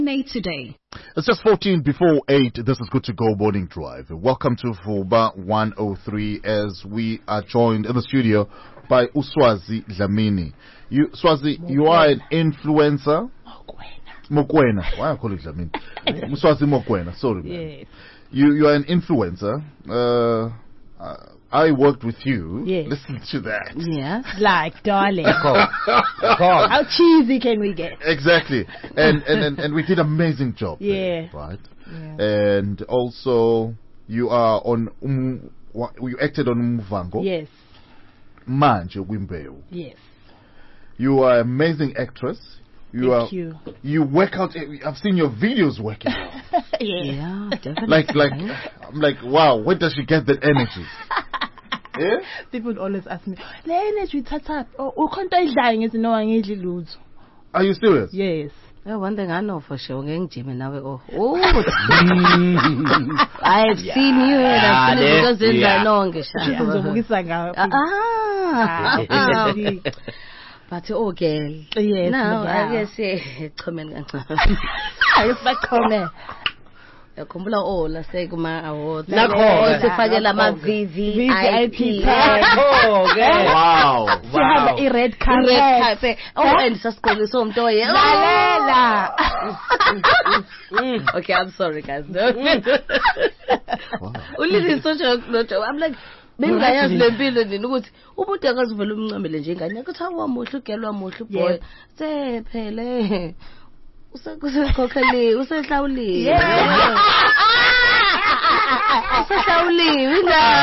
Made today. It's just 14 before 8. This is Good to Go Morning Drive. Welcome to Fuba 103 as we are joined in the studio by Uswazi Dlamini. Swazi, you are an influencer. Mokwena. Why I call it Dlamini? Uswazi Mokwena. Sorry, man. Yes. You are an influencer. I worked with you. Yes. Listen to that. Yeah. Like, darling. How cheesy can we get? Exactly. And we did an amazing job. Yeah. There, right? Yeah. And also, you are on, you acted on Umuvango. Yes. Manje Wimbewu. Yes. You are an amazing actress. Thank you. You work out. I've seen your videos working out. Yeah, definitely. Like, I'm like, wow, where does she get that energy? Yeah? People always ask me, the energy tap up. Oh, can't I dying is no one lose. Are you serious? Yes. One thing I know for sure, Jim and now I've seen you and I've seen it because in the but girl. Yes. No, I guess comment. It's like comment. Kumbula la say kuma awards. Sifakela ma VVIP. Wow. She have a red carpet. Oh, and saskole so mntoye. Lalela. Okay, I'm sorry guys. Ulili social note. I'm like bengayazi lempilo nini ukuthi umuntu akazivela umncamele nje ingane ukuthi awamuhle ugelwa muhle boy sephele usekhokheli usehlawuliwe usehlawuliwe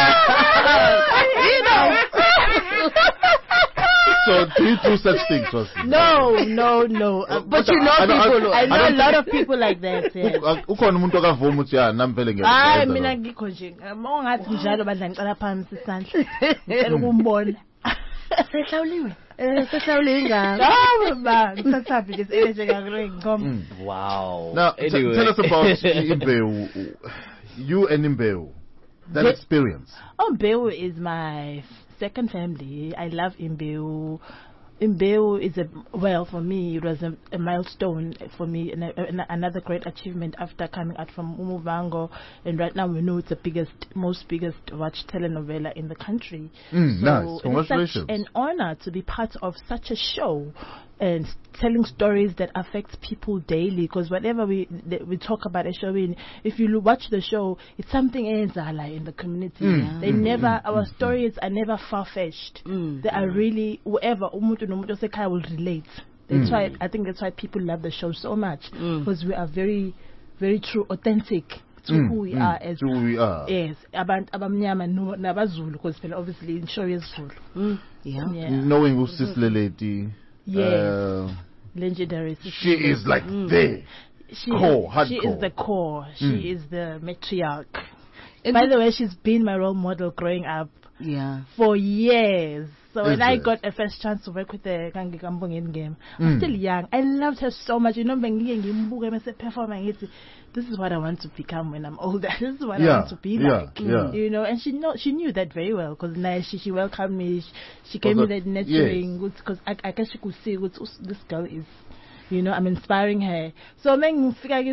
So do you do such things? No. But you know people. I know a lot of people like that. Ukhona umuntu akavuma ukuthi ya nampele ngeke. Hayi mina ngikho nje. Mongathi njalo badla ngicela phansi isandla. Ngicela ukumbona. Sehlawuliwe. Sehlawuliwe ngani? No, ba, ngithathapi nje energy ngakule ngikho. Wow. Now, anyway. Tell us about Imbewu. You and Imbewu. That experience. Imbewu is my second family. I love Imbewu. Imbewu is for me, it was a milestone for me, and another great achievement after coming out from Umuvango. And right now we know it's the most biggest watched telenovela in the country. Nice. Congratulations. It's such an honor to be part of such a show and telling stories that affect people daily, because whatever we talk about a show if you watch the show, it's something in the community. They never, our stories are never far-fetched. They are really, whoever umuntu nomuntu osekhaya will relate. That's why, I think that's why people love the show so much, because we are very, very true, authentic to who we are. As who we are. Yes, abantu abamnyama nabazulu, because obviously in show is Zulu. Knowing who's this lady. Yes, legendary. She is like the core, hardcore. She is the core. She is the matriarch. By the way, she's been my role model growing up. For years. So when I got a first chance to work with the Kangi Kambong game, I'm still young. I loved her so much. You know, performing. This is what I want to become when I'm older. This is what I want to be like. You know, and she knew that very well, because she welcomed me. She gave me that nurturing, because I guess she could see what this girl is. You know, I'm inspiring her. So when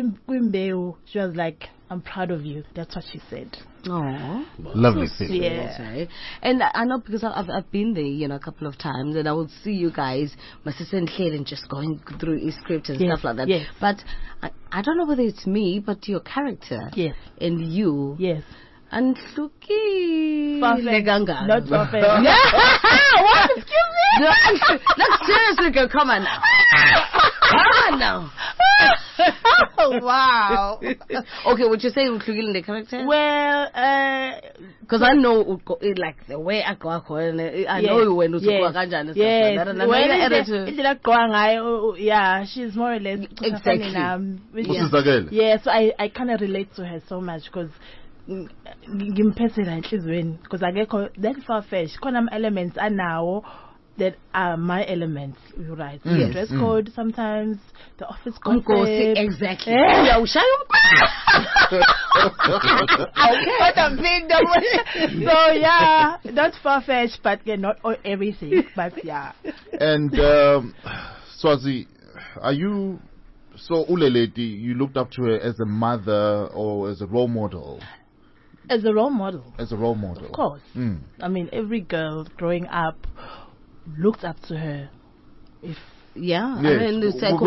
she was like, I'm proud of you. That's what she said. Oh, lovely thing. Yeah. And I know, because I've been there, you know, a couple of times, and I would see you guys, my sister and Claire, and just going through his script and stuff like that. Yes. But I don't know whether it's me, but your character. Yes. And you. Yes. And Suki Leganga. Not perfect. What? Excuse me? Look, seriously, girl, come on now. Come on now. Wow. Okay, would you say Uklugil in the character? Well, because I know, like, the way I go, I know you when you yeah, she's more or less exactly. Yeah, so I kind of relate to her so much, because because I get that far-fetched. Elements are now that are my elements, right? The dress code sometimes, the office concept. Exactly. Yeah. So yeah, not far-fetched, but not everything, but yeah. And Swazi, are you So Uleleti, you looked up to her as a mother or as a role model? As a role model. As a role model. Of course. I mean, every girl growing up looked up to her. If yeah, yes. I mean, it's like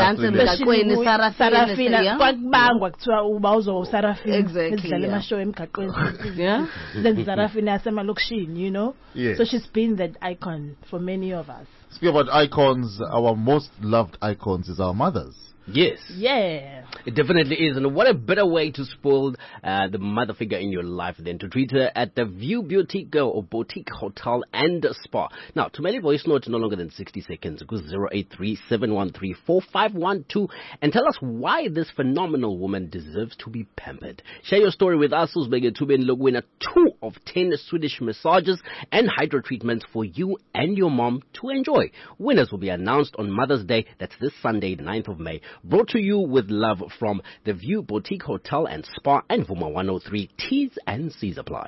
Sarafina kwakubangwa kuthiwa uba uzo Sarafina exactly edlala amashow emgaqweni yeah then Sarafina yasemalokishini, you know. Yes. So she's been that icon for many of us. Speaking about icons, our most loved icons is our mothers. Yes. Yeah. It definitely is. And what a better way to spoil the mother figure in your life than to treat her at the View Boutique or Boutique Hotel and Spa. Now, to mail a voice note no longer than 60 seconds, go 083-713-4512 and tell us why this phenomenal woman deserves to be pampered. Share your story with us. Uzbege Tuben look winner 2 of 10 Swedish massages and hydro treatments for you and your mom to enjoy. Winners will be announced on Mother's Day. That's this Sunday, the 9th of May. Brought to you with love from the View Boutique Hotel and Spa and Vuma 103. T's and C's apply.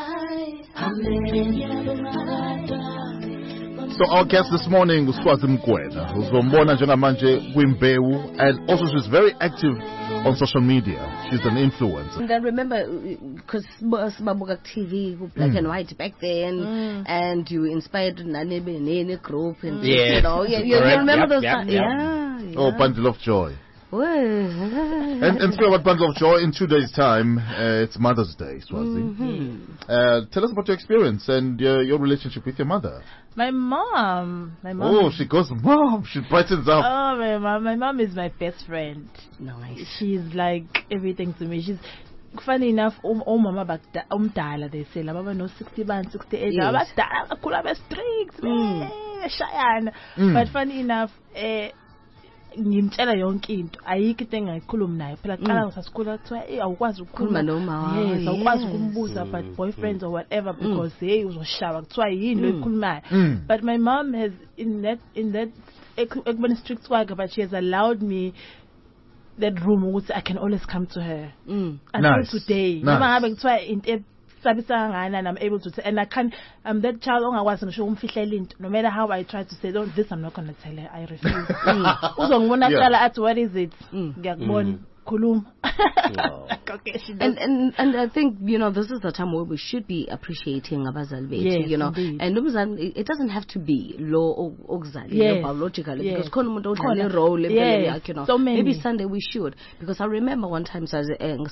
So our guest this morning was Swazi Mkwena, who's Bombona Njengamanje Wimbewu, and also she's very active on social media. She's an influencer. And I remember, because Babugak TV, black and white back then, and you inspired Nanebe Nene group, and yes. You know, you remember those times? Yeah. Oh, Bundle of Joy. And speaking about Bundle of Joy, in 2 days' time, it's Mother's Day, Swazi. Tell us about your experience and your relationship with your mother. My mom. Oh, she goes, Mom. She brightens up. Oh, my mom is my best friend. Nice. She's like everything to me. She's funny enough. Mama umdala, they say, la mama no 61, 68. Yes. Akula be strict, Cheyenne. But funny enough, ngimtshela yonke into ayikho into engayikhuluma naye phela qala usasikula kuthiwa awukwazi ukukhuluma noma yes awukwazi ukumbuza but boyfriends or whatever because hey uzoshawa kuthiwa yini lo ikhulumayo but my mom has in that ekubona strict kwakhe but she has allowed me that room ukuthi I can always come to her until today noma ngabe kuthiwa into I'm able to say, and I can't. I'm that child. No matter how I try to say, don't this. I'm not going to tell her. I refuse. What is it? Kulum. And I think, you know, this is the time where we should be appreciating Abazalbeti, yes, you know. Indeed. And it doesn't have to be law or biologically, yes. because role, yes. you know. So many. Maybe Sunday we should, because I remember one time settling,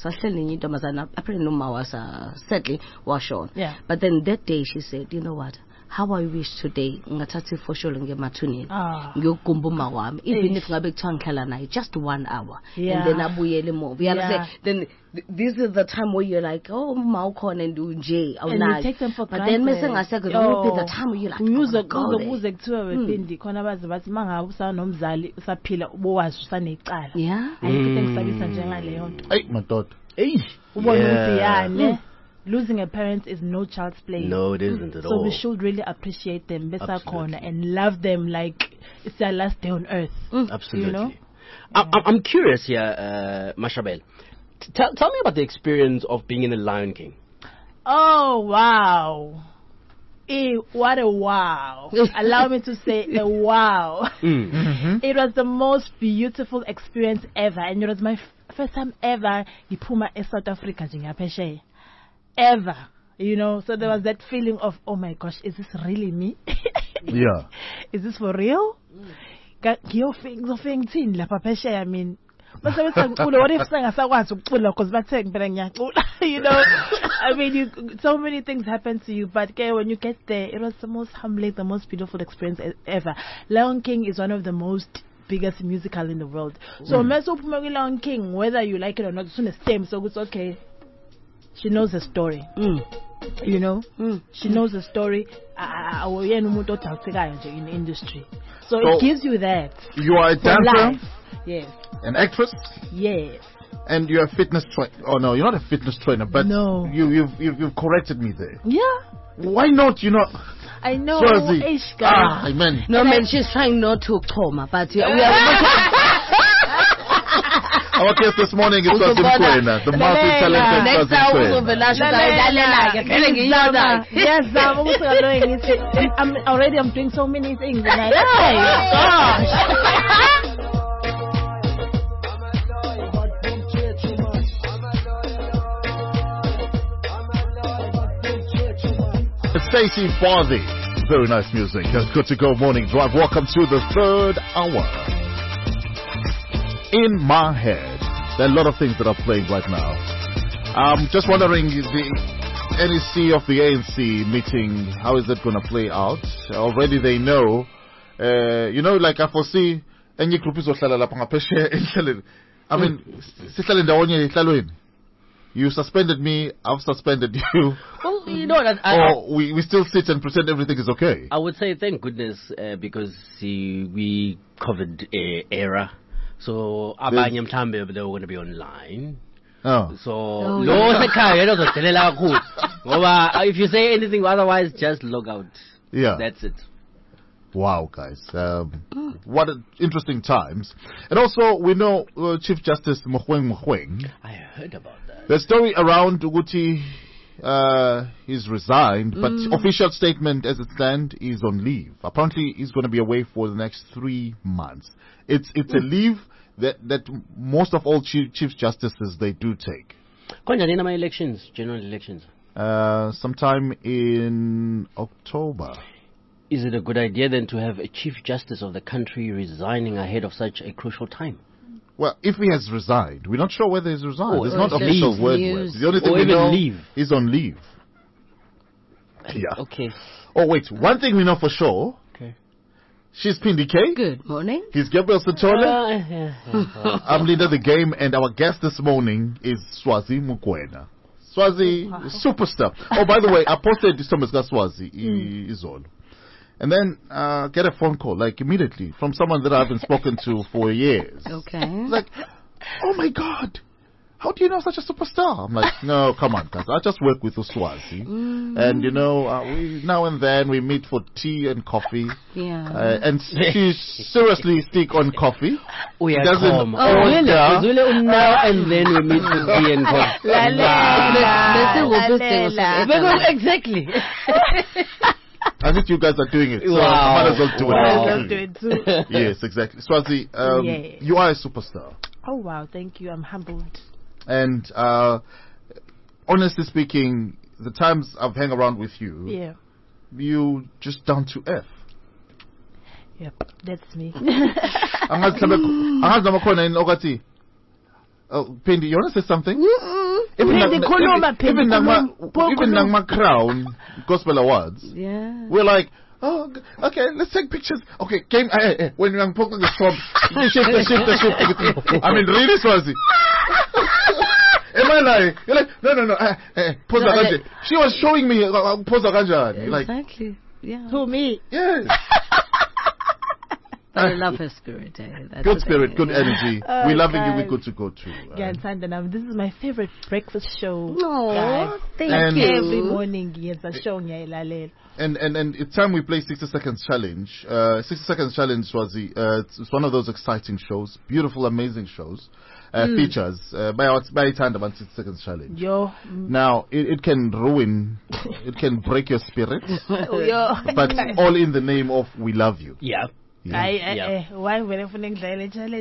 yeah. But then that day she said, you know what? How I wish today ngathatha ifosholo ngemathuneni ngiyokukumba wami even if ngabe kuthiwa ngihlala naye just 1 hour and then abuyele more then this is the time where you're like oh ma ukhona and nje awunayo but then mase ngaseke will be the time where you're like uzuze kuthiwa wethindi khona abazi bathi mangabe usanomzali usaphila ubowazi usanecala ayikho into engisabisa njengaleyo nto hey madoda ubona ukuthi yani losing a parent is no child's play. No, it isn't at all. So we should really appreciate them, and love them like it's their last day on earth. Absolutely. You know? I'm curious here, Mashabel. Tell me about the experience of being in The Lion King. Oh, wow. What a wow. Allow me to say a wow. It was the most beautiful experience ever. And it was my first time ever in Puma, South Africa. Ever, you know, so there was that feeling of, oh my gosh, is this really me? Yeah. Is this for real? I mean, what if you know, I mean, so many things happen to you, but when you get there, it was the most humbling, the most beautiful experience ever. Lion King is one of the most biggest musical in the world. So, Lion King, whether you like it or not, it's the same, so it's okay. She knows the story. You know? She knows the story. In the industry. So it gives you that. You are a dancer? Yes. An actress? Yes. And you're a fitness trainer. Oh no, you're not a fitness trainer, but no. You've corrected me there. Yeah. Why not? You know. I know. Amen. No, man, she's trying not to coma, but we are. Our guest this morning is Swazi Mkwena, the multi-talented Swazi Mkwena. I'm doing so many things. And gosh. Stacey Farthey. Very nice music. Good to go morning drive. Welcome to the third hour. In my head, there are a lot of things that are playing right now. I'm just wondering, the NEC of the ANC meeting, how is it going to play out? Already they know, like I foresee, any group is I mean, you suspended me, I've suspended you. Well, you know what? Or we still sit and pretend everything is okay. I would say thank goodness because we covered era. So, abanye mhlambe they were going to be online. Oh. So, if you say anything otherwise, just log out. Yeah. That's it. Wow, guys. What interesting times. And also, we know Chief Justice Mogoeng. I heard about that. The story around Uguti, he's resigned, but official statement as it stands is on leave. Apparently, he's going to be away for the next 3 months. It's a leave that most of all chief justices they do take. Elections, general elections. Sometime in October. Is it a good idea then to have a chief justice of the country resigning ahead of such a crucial time? Well, if he has resigned, we're not sure whether he's resigned. It's not it's official word. The only thing we know is on leave. Yeah. Okay. Oh wait, one thing we know for sure. She's Pindi K. Good morning. He's Gabriel Satole. I'm leader of the game, and our guest this morning is Swazi Mokoena. Swazi, superstar. Oh, by the way, I posted this Thomas Swazi is all. And then get a phone call, like immediately, from someone that I haven't spoken to for years. Okay. It's like, oh my God, how do you know such a superstar? I'm like, no, come on, guys. I just work with Uswazi. And, we now and then we meet for tea and coffee. Yeah. And she seriously stick on coffee. We are doesn't calm. Now and then we meet for tea and coffee. Exactly. I think you guys are doing it. So Wow. I might as well do it. I'll do it too. Yes, exactly. Swazi, Yes. you are a superstar. Oh, wow. Thank you. I'm humbled. And honestly speaking, the times I've hung around with you, Yeah. you just down to earth. Yep. That's me. Pendi, you want to say something? Even Nangma Crown Gospel Awards, Yeah. we're like, oh, okay, let's take pictures. Okay, when you're poking the shop, shift. I mean, really, Swazi. Am I lying? You're like, no. Pose Aganja. She was showing me Pose Aganja. Like, Exactly. Yeah. Who, me? yes. But I love her spirit. That's Good the spirit, thing. good energy. Oh, We're loving you. guys. We're good to go too. Yeah, and this is my favorite breakfast show. Aw, thank And- you. Every morning, yes, a show. And it's time we play 60 Seconds Challenge. 60 Seconds Challenge was it's one of those exciting shows, beautiful, amazing shows, features. By time about 60 Seconds Challenge. Yo. Now it can ruin, it can break your spirit, Yo. but all in the name of we love you. Yeah. Why when I'm feeling challenge? Yeah.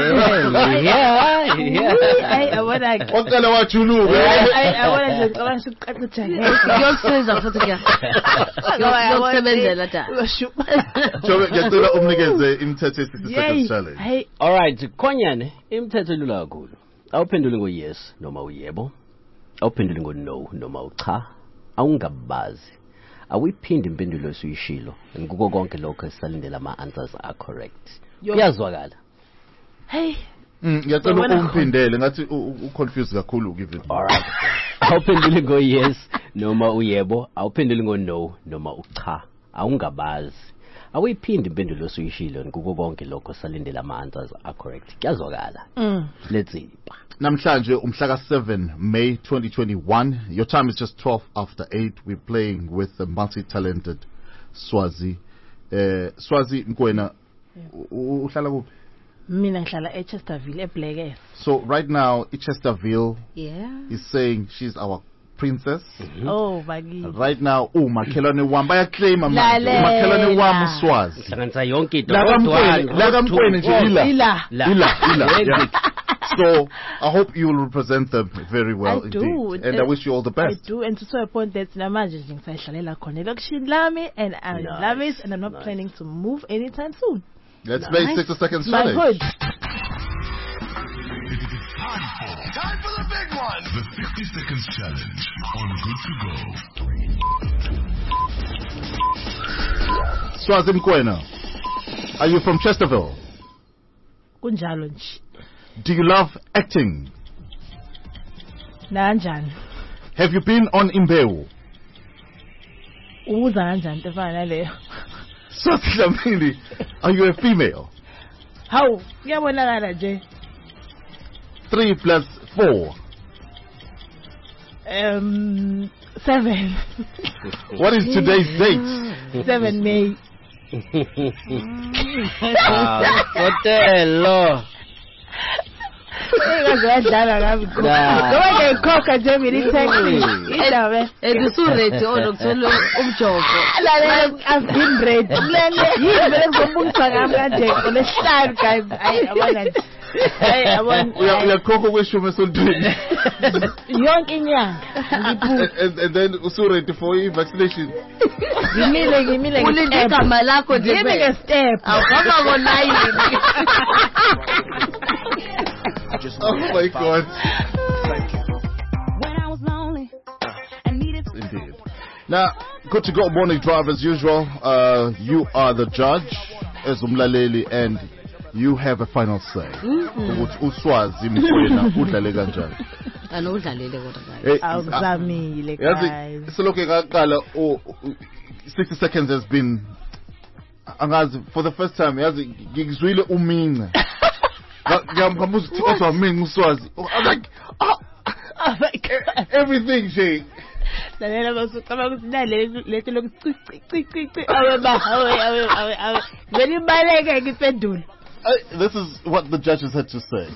I want to. What kind of what you know? I want to cut the challenge. Kuyokusebenza futhi kuyokusebenzela ta. Ngiyacela umnikeze imithetho ye 60 Seconds Challenge. Hey. All right, Kwanyane, imithetho elula kakhulu. Awuphendule ngo-yes noma uyebo. Awuphendule ngo-no noma ucha. Awungabazi. Awuyiphindi impendulo esuyishilo. Ngikuko konke lokho esalindele ama-answers are correct. Kuyazwakala. Hey. Ngiyacela umphindele ngathi uconfuse kakhulu give it. All right. Awuphendule ngo-yes noma uyebo. Awuphendule ngo-no noma ucha. Awungabazi. Awuyiphindi impendulo esuyishilo. Ngikuko konke lokho esalindele ama-answers are correct. Kuyazwakala. Let's see. Namhlanje umhlaka 7 May 2021. Your time is just 12 after 8. We're playing with the multi-talented Swazi. Swazi Mokoena, uhlala kuphi? Mina ngihlala eChesterville eBlackheath. So right now Chesterville is saying she's our princess. Oh, bagi. Right now umakhelwane wami bayaclaim manje umakhelwane wami uSwazi. Hlanganisa yonke into. La kaMkwene nje ila. La. Yeah. So I hope you will represent them very well I do. indeed. And I wish you all the best. I do, and to a point that namanje nje ngisayidlalela khona elokishini lami, and I love it, and I'm not planning to move anytime soon. Let's make 60 seconds My challenge. hood. Time for the big one. The 60 seconds challenge on Good to Go. Swazi Mkwena, are you from Chesterville? Kunjalo nje. Do you love acting? Nanjani? Have you been on Imbewu? Uza kanjani into efana naleyo? Swazi Dlamini, are you a female? Hawu, kuyabonakala nje. 3 plus 4. 7. What is today's date? 7 May. Hotel. Ngazwadlala kabi. Ngoba ngikhokha nje mina i-taxi. Indaba. Usuredi onokuthola umjovo. I've been ready. Yini vele ngizobungisa ngami kanje ngolesihlanu guys. Hayi abona nje. Hayi abona. Uyakhokha kweshumi esontweni. Yonke inyanga ngiphuza. And then usuredi for vaccination. Ngimile Ulinde igama lakho nje. Ngime nge-step. Awuhamba ngo-9. Oh my God. When I was lonely and needed Indeed. Now, good to go morning drive as usual. You are the judge as umlaleli, and you have a final say. Ukuthi uSwazi Mkwena udlale kanjani. Anodlalele kodwa. Awuzamile guys. Yazi selokhu ngaqala 60 seconds has been angazi for the first time yazi ngizwile uminga. Ngiyambuza ukuthi kodwa mina uSwazi. I'm like everything nje. Lalela basucabanga ukuthi naleto lokucici awe vele ibaleke ngiphendula. This is what the judges had to say.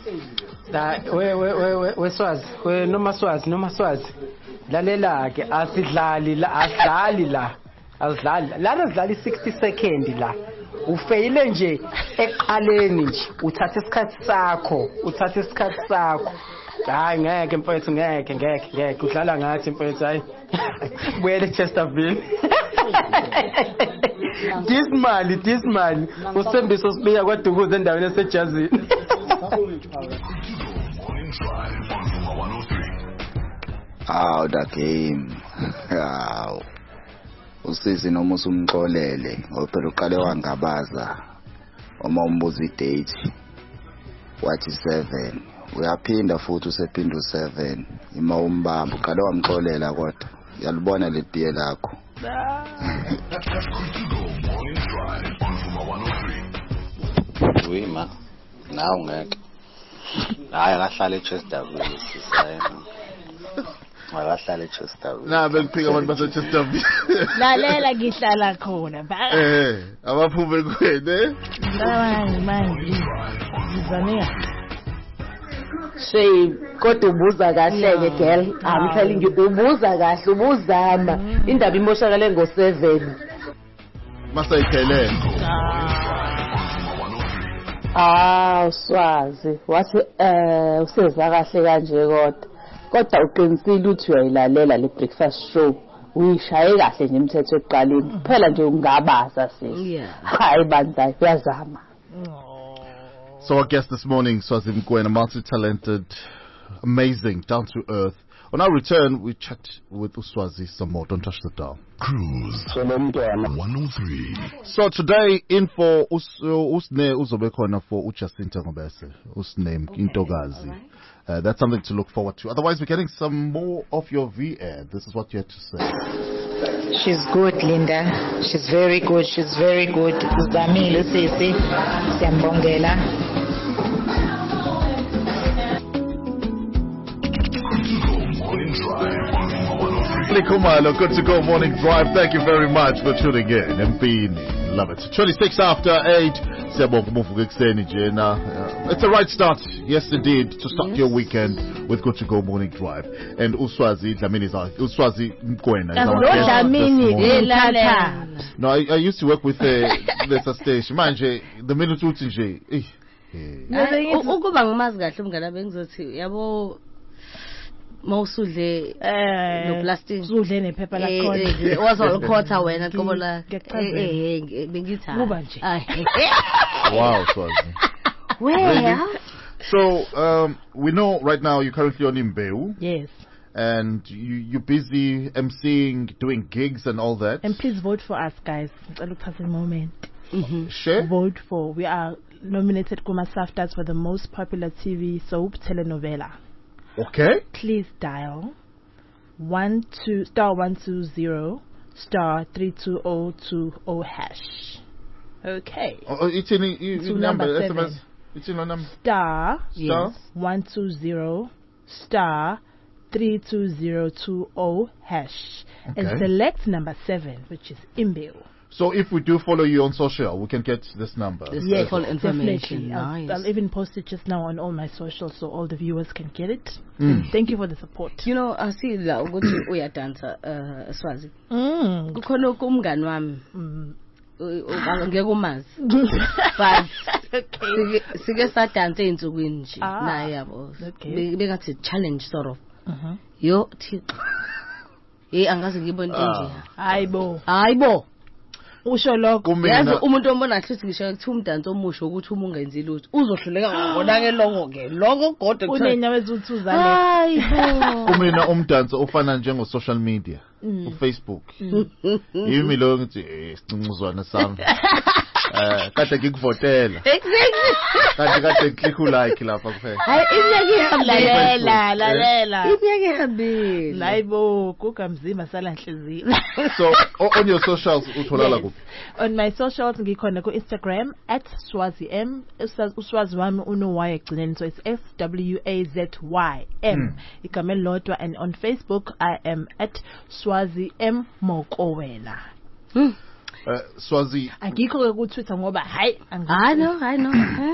We Swazi, we noma Swazi. Lalela ke asidlali la. Lana sidlali 60 seconds la. Ufeyile nje eqaleni nje. Uthatha isikhathi sakho. Hayi ngeke mfowethu ngeke. Udlala ngathi mfowethu hayi. Buyele Chesterville. This man. Usembiso sibika kwaDukuza endaweni esejazini. The game. Usisi noma usumxolele ngoba uqale wangabaza uma umbuza idate wathi 7 uyaphinda futhi usephinda u7 ima umbamba uqale wamxolela kodwa yalibona letiye lakho. Wima nawe ngeke hayi akahlala eChesterville sisayena akahlala eChesterville Na bengiphika abantu baseChesterville. Lalela ngihlala khona. Abaphume kwene. Manje. Ngizamela. Shay kodwa ubuza kahle ke girl. I'm telling you ubuza kahle ubuzama. Indaba imoshakale ngo7. Masayikhelele. Swazi wathi useza kahle kanje kodwa uqinisile ukuthi uyayilalela le breakfast show uyishaye kahle nje imithetho ekuqaleni phela nje ungabaza sisi hayi bandla uyazama. So our guest this morning, Swazi Mkwena, multi-talented, amazing, down-to-earth. On our return, we chat with Uswazi some more. Don't touch the dial. Cruise 103. So today, in for Usne Uzobekona for Ujacinta Ngobese. Usne Intogazi. That's something to look forward to. Otherwise, we're getting some more of your VA. This is what you had to say. She's good, Linda. She's very good. Zamile sisi. Siyambongela. Kumalo, good to go morning drive. Thank you very much for tuning in. Mpini, love it. 26 after 8. It's a right start, yes indeed, to start your weekend with Good to Go morning drive. And Uswazi Dlamini is our Uswazi Mkwena is our guest. No, I used to work with the station. Manje, the minute utinje. ukuba ngimazi kahle umngane bengizothi yabo mawusudle no plastic usudle nephepha lakhona wazokhotha wena qobo la bengithi kuba nje wow, Swazi. Well, so we know right now you're currently on Imbewu. Yes. And you're busy emceeing, doing gigs and all that. And please vote for us, guys. Look at the moment. Share. Vote for. We are nominated Kuma Saftas for the most popular TV soap telenovela. Okay. Please dial *120 *32020 hash. Okay. It's in number 7. SMS. It's in a number. Star 120 *32020 hash. Okay. And select number 7, which is Imbewu. So if we do follow you on social, we can get this number. Yes, full information. Definitely. Nice. I'll even post it just now on all my socials so all the viewers can get it. Thank you for the support. You know, I see la ukuthi uyadansa Swazi. Kukhona umngani wami. Ngeke umazi. But sike sadansa einsukwini nje naye yabo. Bengathi challenge sort of. Yo Thixo. Angazi ngibona nje. Hayibo. Usho lokho yazi umuntu ombona hlithi ngisho ukuthi umdanso omusho ukuthi ungenzi lutho uzohluleka ngibona ke lokho godwa unenyawo ezuthuzane hayibo kumina umdanso ofana njengo social media uFacebook yimi lo ngithi sincuzwana sami kade ngikuvotela kade click like lapha kuphela hayi iminyaka lalela iminyaka ihambile hayibo kuka mzima sala nhliziyo. So on your socials utholala kuphi? On my socials ngikhona ku Instagram @swazym uswazi wami uno y egcineni, so it's SWAZYM igama elilodwa, and on Facebook I am @swazymokowela. Swazi, angikho ku Twitter ngoba hayi I know.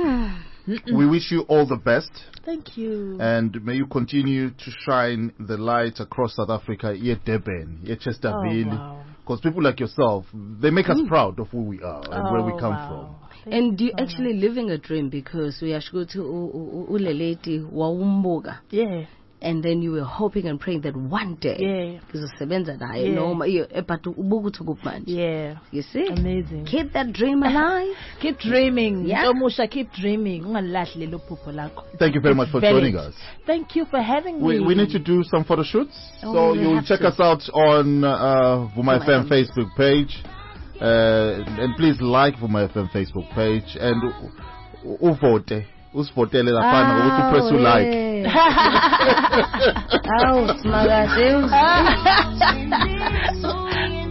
We wish you all the best. Thank you. And may you continue to shine the light across South Africa, Durban, Chesterville. Because people like yourself, they make us proud of who we are and where we come from. And you're actually living a dream, because we are going to uleleti waumboga. Yeah. And then you were hoping and praying that one day uzosebenza naye noma but ubukuthi kupanje. Yeah. You see? Amazing. Keep that dream alive. Keep dreaming. Yeah. Tomusha, keep dreaming. Ungalahli lelo phupho lakho. Thank you very much for joining us. Thank you for having me. We need to do some photo shoots. So you'll check us out on Vuma FM Facebook page. And please like Vuma FM Facebook page and uvote. Usivotele lapha ukuthi press like. Out, my God.